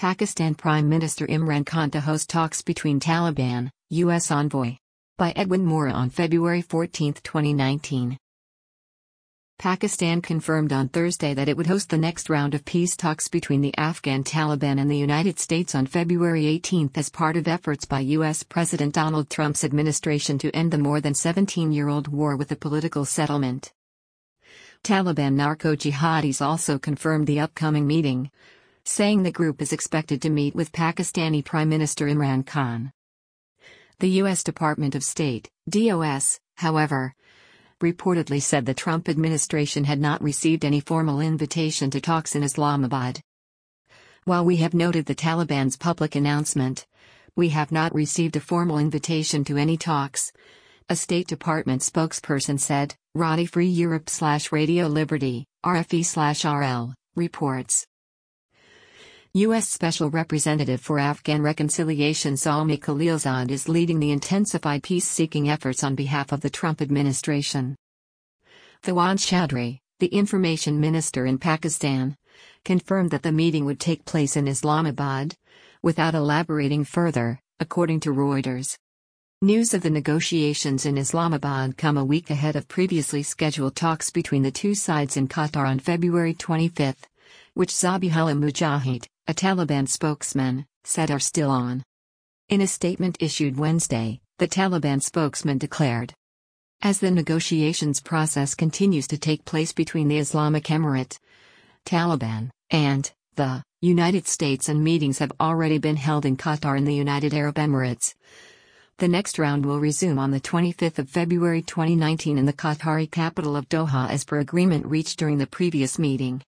Pakistan Prime Minister Imran Khan to host talks between Taliban, U.S. envoy. By Edwin Moore on February 14, 2019. Pakistan confirmed on Thursday that it would host the next round of peace talks between the Afghan Taliban and the United States on February 18 as part of efforts by U.S. President Donald Trump's administration to end the more than 17-year-old war with a political settlement. Taliban narco-jihadis also confirmed the upcoming meeting, saying the group is expected to meet with Pakistani Prime Minister Imran Khan. The U.S. Department of State, DOS, however, reportedly said the Trump administration had not received any formal invitation to talks in Islamabad. While we have noted the Taliban's public announcement, we have not received a formal invitation to any talks, a State Department spokesperson said. Radi Free Europe/Radio Liberty, RFE/RL, reports. U.S. Special Representative for Afghan Reconciliation Zalmay Khalilzad is leading the intensified peace-seeking efforts on behalf of the Trump administration. Fawad Chaudhry, the information minister in Pakistan, confirmed that the meeting would take place in Islamabad, without elaborating further, according to Reuters. News of the negotiations in Islamabad come a week ahead of previously scheduled talks between the two sides in Qatar on February 25, which Zabihullah Mujahid, a Taliban spokesman, said are still on. In a statement issued Wednesday, the Taliban spokesman declared, as the negotiations process continues to take place between the Islamic Emirate, Taliban, and the United States, and meetings have already been held in Qatar and the United Arab Emirates, the next round will resume on the 25th of February 2019 in the Qatari capital of Doha as per agreement reached during the previous meeting.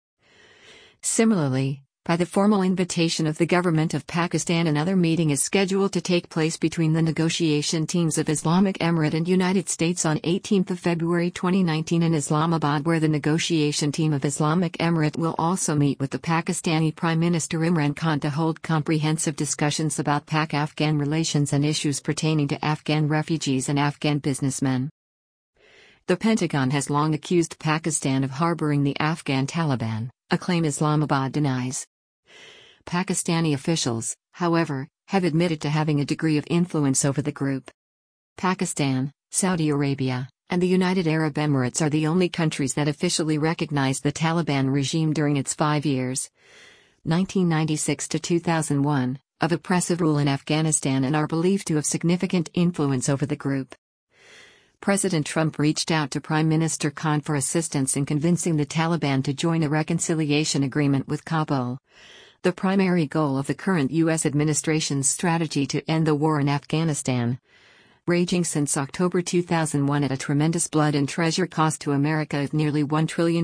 Similarly, by the formal invitation of the government of Pakistan, another meeting is scheduled to take place between the negotiation teams of Islamic Emirate and United States on 18 February 2019 in Islamabad, where the negotiation team of Islamic Emirate will also meet with the Pakistani Prime Minister Imran Khan to hold comprehensive discussions about Pak-Afghan relations and issues pertaining to Afghan refugees and Afghan businessmen. The Pentagon has long accused Pakistan of harboring the Afghan Taliban, a claim Islamabad denies. Pakistani officials, however, have admitted to having a degree of influence over the group. Pakistan, Saudi Arabia, and the United Arab Emirates are the only countries that officially recognized the Taliban regime during its 5 years, 1996 to 2001, of oppressive rule in Afghanistan and are believed to have significant influence over the group. President Trump reached out to Prime Minister Khan for assistance in convincing the Taliban to join a reconciliation agreement with Kabul, the primary goal of the current U.S. administration's strategy to end the war in Afghanistan, raging since October 2001 at a tremendous blood and treasure cost to America of nearly $1 trillion,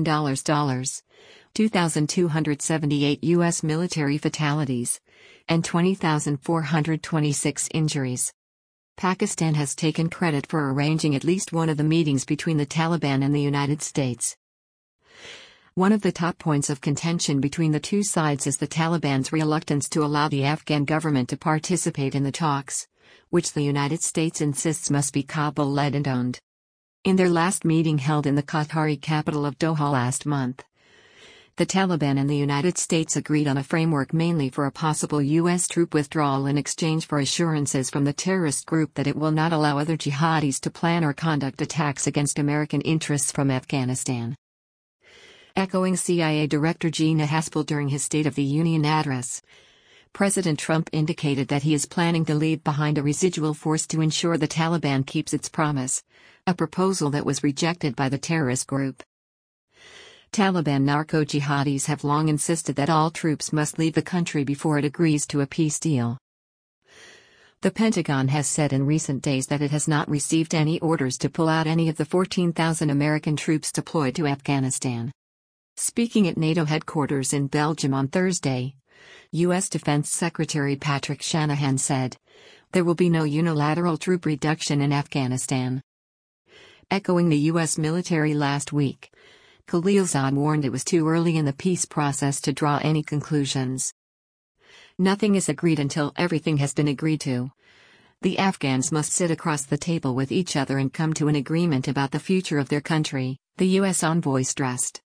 2,278 U.S. military fatalities, and 20,426 injuries. Pakistan has taken credit for arranging at least one of the meetings between the Taliban and the United States. One of the top points of contention between the two sides is the Taliban's reluctance to allow the Afghan government to participate in the talks, which the United States insists must be Kabul-led and owned. In their last meeting held in the Qatari capital of Doha last month, the Taliban and the United States agreed on a framework mainly for a possible U.S. troop withdrawal in exchange for assurances from the terrorist group that it will not allow other jihadis to plan or conduct attacks against American interests from Afghanistan. Echoing CIA Director Gina Haspel during his State of the Union address, President Trump indicated that he is planning to leave behind a residual force to ensure the Taliban keeps its promise, a proposal that was rejected by the terrorist group. Taliban narco-jihadis have long insisted that all troops must leave the country before it agrees to a peace deal. The Pentagon has said in recent days that it has not received any orders to pull out any of the 14,000 American troops deployed to Afghanistan. Speaking at NATO headquarters in Belgium on Thursday, U.S. Defense Secretary Patrick Shanahan said, "There will be no unilateral troop reduction in Afghanistan." Echoing the U.S. military last week, Khalilzad warned it was too early in the peace process to draw any conclusions. "Nothing is agreed until everything has been agreed to. The Afghans must sit across the table with each other and come to an agreement about the future of their country," the U.S. envoy stressed.